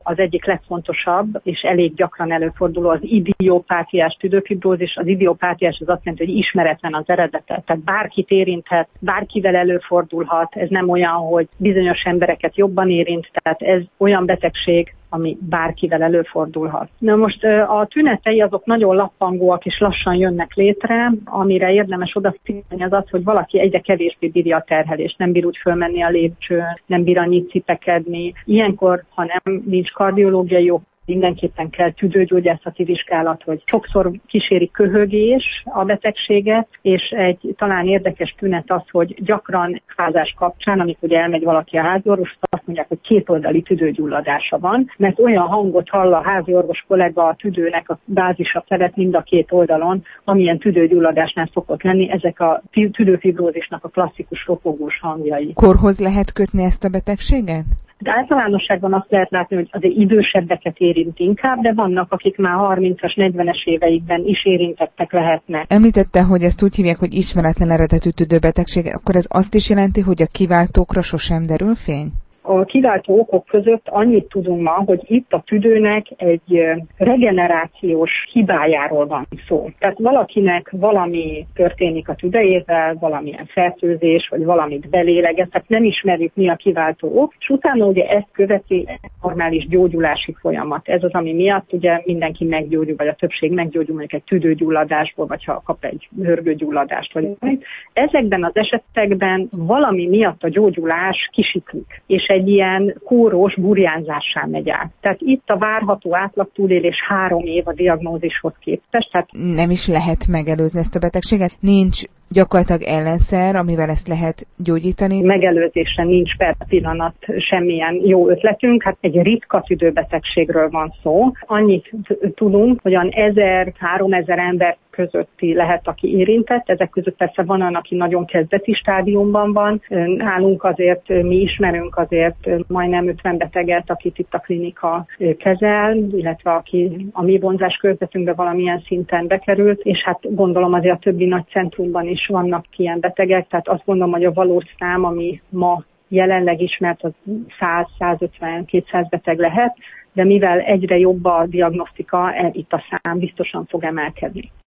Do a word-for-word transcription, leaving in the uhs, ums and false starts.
az egyik legfontosabb, és elég gyakran előforduló az idiopátiás tüdőfibrózis. Az idiopátiás az azt jelenti, hogy ismeretlen az eredete. Tehát bárkit érinthet, bárkivel előfordulhat. Ez nem olyan, hogy bizonyos embereket jobban érint, tehát ez olyan betegség, ami bárkivel előfordulhat. Na most a tünetei azok nagyon lappangóak és lassan jönnek létre, amire érdemes odafigyelni az az, hogy valaki egyre kevésbé bírja a terhelést, nem bír úgy fölmenni a lépcsőn, nem bír annyit cipekedni. Ilyenkor, ha nem nincs kardiológiai ok, mindenképpen kell tüdőgyógyászati vizsgálat, hogy sokszor kíséri köhögés a betegséget, és egy talán érdekes tünet az, hogy gyakran házás kapcsán, amikor elmegy valaki a háziorvoshoz, azt mondják, hogy kétoldali tüdőgyulladása van, mert olyan hangot hall a háziorvos kollega a tüdőnek a bázisa felett mind a két oldalon, amilyen tüdőgyulladásnál szokott lenni, ezek a tüdőfibrózisnak a klasszikus ropogós hangjai. Korhoz lehet kötni ezt a betegséget? De általánosságban azt lehet látni, hogy azért idősebbeket érint inkább, de vannak, akik már harmincas, negyvenes éveikben is érintettek lehetnek. Említette, hogy ezt úgy hívják, hogy ismeretlen eredetű tüdőbetegség, akkor ez azt is jelenti, hogy a kiváltókra sosem derül fény? A kiváltó okok között annyit tudunk ma, hogy itt a tüdőnek egy regenerációs hibájáról van szó. Tehát valakinek valami történik a tüdejével, valamilyen fertőzés, vagy valamit belélegez, tehát nem ismerjük, mi a kiváltó ok, és utána ugye ezt követi egy normális gyógyulási folyamat. Ez az, ami miatt ugye mindenki meggyógyul, vagy a többség meggyógyul mondjuk egy tüdőgyulladásból, vagy ha kap egy hörgőgyulladást, vagy valamit. Ezekben az esetekben valami miatt a gyógyulás kisiklik, és egy ilyen kóros burjánzássá megy át. Tehát itt a várható átlag túlélés három év a diagnózishoz képest. Tehát nem is lehet megelőzni ezt a betegséget? Nincs gyakorlatilag ellenszer, amivel ezt lehet gyógyítani? Megelőzésre nincs per pillanat semmilyen jó ötletünk. Hát egy ritka tüdőbetegségről van szó. Annyit tudunk, hogy olyan ezer-háromezer ember közötti lehet, aki érintett. Ezek között persze van olyan, aki nagyon kezdeti stádiumban van. Nálunk azért, mi ismerünk azért majdnem ötven beteget, akit itt a klinika kezel, illetve aki a mi vonzás körzetünkbe valamilyen szinten bekerült, és hát gondolom azért a többi nagy centrumban is vannak ilyen betegek, tehát azt gondolom, hogy a valós szám, ami ma jelenleg ismert, az száz-százötven-kétszáz beteg lehet, de mivel egyre jobb a diagnosztika, itt a szám biztosan fog emelkedni.